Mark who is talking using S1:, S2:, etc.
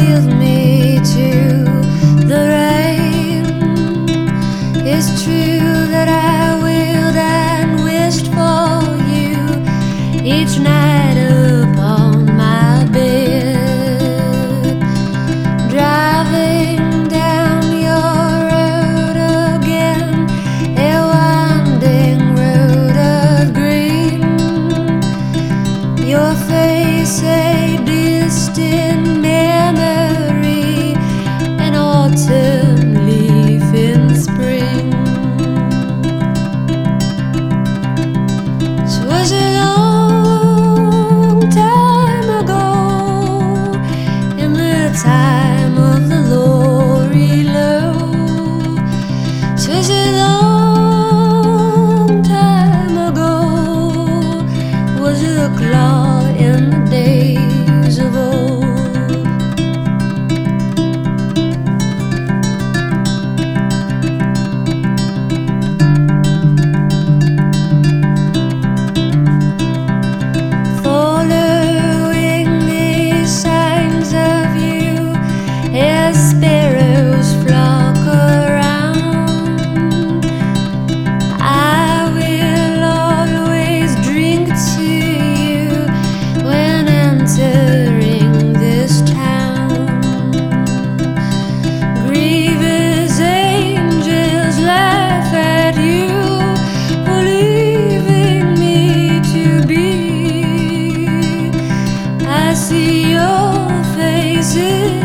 S1: yield me to the rain. It's true that I willed and wished for you each night upon my bed, driving down your road again, a winding road of green. Your face a distant memory, an autumn leaf in spring. So was a long time ago, in the time of the Lori Low. So was a long time ago, was a claw in the days of old. Following the signs of you as sparrows flock around, I will always drink to you when entering this town. Grievous angels laugh at you for leaving me to be. I see your faces